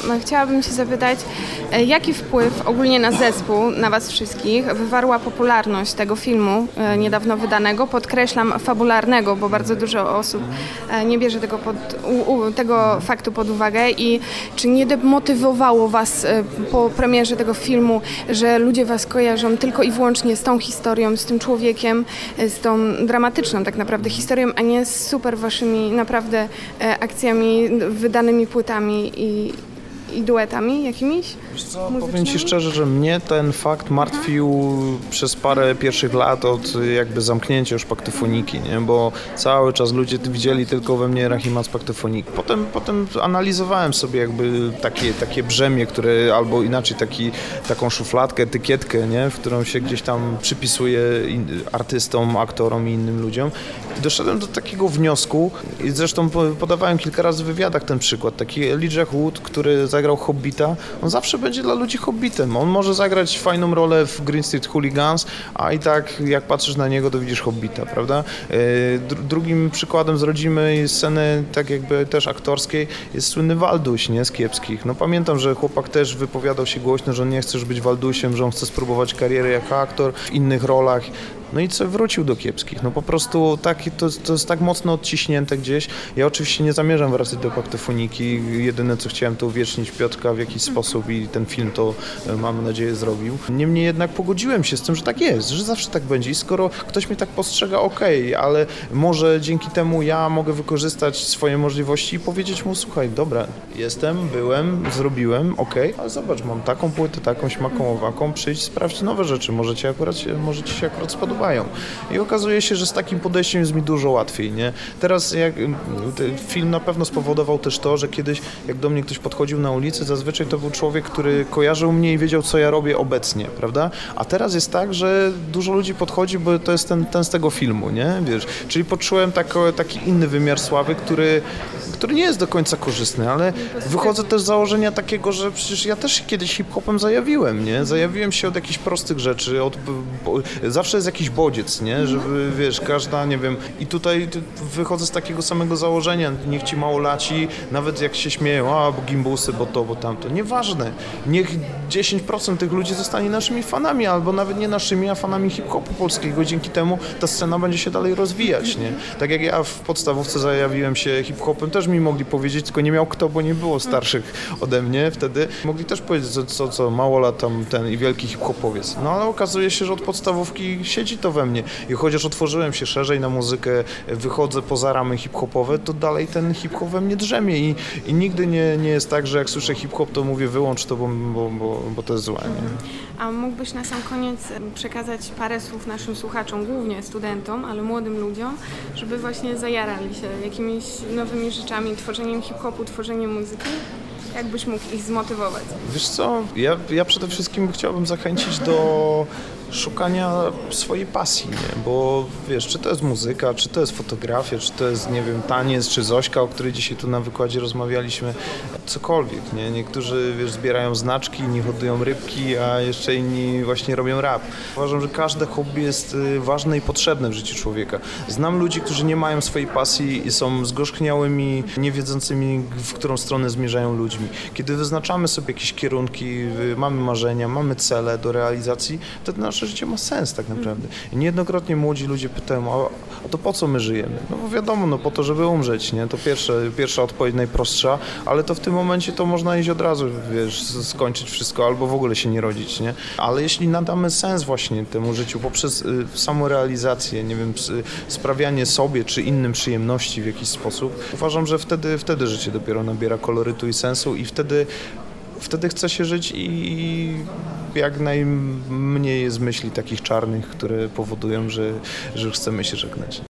chciałabym się zapytać, jaki wpływ ogólnie na zespół, na was wszystkich wywarła popularność tego filmu niedawno wydanego, podkreślam fabularnego, bo bardzo dużo osób nie bierze tego faktu pod uwagę i czy nie demotywowało was po premierze tego filmu, że ludzie was kojarzą tylko i wyłącznie z tą historią, z tym człowiekiem, z tą dramatyczną tak naprawdę historią, a nie z super waszymi naprawdę akcjami, wydanymi płytami i duetami jakimiś? Wiesz co, powiem ci szczerze, że mnie ten fakt martwił przez parę pierwszych lat od jakby zamknięcia już Paktyfoniki, nie? Bo cały czas ludzie widzieli tylko we mnie Rahima z Paktyfoniki. Potem analizowałem sobie jakby takie brzemię, które albo inaczej taką szufladkę, etykietkę, nie? W którą się gdzieś tam przypisuje artystom, aktorom i innym ludziom. I doszedłem do takiego wniosku i zresztą podawałem kilka razy w wywiadach ten przykład. Taki Elijah Wood, który zagrał Hobbita, on zawsze będzie dla ludzi Hobbitem. On może zagrać fajną rolę w Green Street Hooligans, a i tak jak patrzysz na niego, to widzisz Hobbita, prawda? Drugim przykładem z rodzimej sceny, tak jakby też aktorskiej, jest słynny Walduś, nie? Z Kiepskich. No pamiętam, że chłopak też wypowiadał się głośno, że on nie chce już być Waldusiem, że on chce spróbować kariery jako aktor w innych rolach. No i co, wrócił do Kiepskich. No po prostu to jest tak mocno odciśnięte gdzieś. Ja oczywiście nie zamierzam wracać do Paktyfoniki. Jedyne co chciałem to uwiecznić Piotrka w jakiś sposób i ten film to mam nadzieję zrobił. Niemniej jednak pogodziłem się z tym, że tak jest, że zawsze tak będzie. I skoro ktoś mnie tak postrzega, okej, ale może dzięki temu ja mogę wykorzystać swoje możliwości i powiedzieć mu, słuchaj, dobra, byłem, zrobiłem, ale zobacz, mam taką płytę, taką, śmaką, owaką, przyjdź, sprawdź nowe rzeczy, może ci się akurat spodoba. I okazuje się, że z takim podejściem jest mi dużo łatwiej, nie? Teraz film na pewno spowodował też to, że kiedyś jak do mnie ktoś podchodził na ulicy, zazwyczaj to był człowiek, który kojarzył mnie i wiedział, co ja robię obecnie, prawda? A teraz jest tak, że dużo ludzi podchodzi, bo to jest ten z tego filmu, nie? Wiesz? Czyli poczułem taki inny wymiar sławy, który nie jest do końca korzystny, ale wychodzę też z założenia takiego, że przecież ja też kiedyś hip-hopem zajawiłem, nie? Zajawiłem się od jakichś prostych rzeczy, zawsze jest jakiś bodziec, nie? Żeby, wiesz, każda, nie wiem, i tutaj wychodzę z takiego samego założenia, niech ci małolaci, nawet jak się śmieją, bo gimbusy, bo to, bo tamto, nieważne, niech 10% tych ludzi zostanie naszymi fanami, albo nawet nie naszymi, a fanami hip-hopu polskiego, dzięki temu ta scena będzie się dalej rozwijać, nie? Tak jak ja w podstawówce zajawiłem się hip-hopem, też mi mogli powiedzieć, tylko nie miał kto, bo nie było starszych ode mnie wtedy, mogli też powiedzieć, co małolat tam ten i wielki hip-hopowiec, no ale okazuje się, że od podstawówki siedzi to we mnie i chociaż otworzyłem się szerzej na muzykę, wychodzę poza ramy hip-hopowe, to dalej ten hip-hop we mnie drzemie i nigdy nie jest tak, że jak słyszę hip-hop, to mówię wyłącz to, bo to jest złe. Nie? A mógłbyś na sam koniec przekazać parę słów naszym słuchaczom, głównie studentom, ale młodym ludziom, żeby właśnie zajarali się jakimiś nowymi rzeczami, tworzeniem hip-hopu, tworzeniem muzyki? Jak byś mógł ich zmotywować? Wiesz co, ja przede wszystkim chciałbym zachęcić do szukania swojej pasji, nie? Bo wiesz, czy to jest muzyka, czy to jest fotografia, czy to jest, nie wiem, taniec, czy Zośka, o której dzisiaj tu na wykładzie rozmawialiśmy, cokolwiek, nie? Niektórzy, wiesz, zbierają znaczki, inni hodują rybki, a jeszcze inni właśnie robią rap. Uważam, że każde hobby jest ważne i potrzebne w życiu człowieka. Znam ludzi, którzy nie mają swojej pasji i są zgorzkniałymi, niewiedzącymi, w którą stronę zmierzają ludźmi. Kiedy wyznaczamy sobie jakieś kierunki, mamy marzenia, mamy cele do realizacji, to nasze życie ma sens tak naprawdę. I niejednokrotnie młodzi ludzie pytają, a to po co my żyjemy? No bo wiadomo, no po to, żeby umrzeć, nie? To pierwsza odpowiedź najprostsza, ale to w tym momencie to można iść od razu, wiesz, skończyć wszystko albo w ogóle się nie rodzić, nie? Ale jeśli nadamy sens właśnie temu życiu poprzez samorealizację, nie wiem, sprawianie sobie czy innym przyjemności w jakiś sposób, uważam, że wtedy życie dopiero nabiera kolorytu i sensu i wtedy chce się żyć i jak najmniej jest myśli takich czarnych, które powodują, że chcemy się żegnać.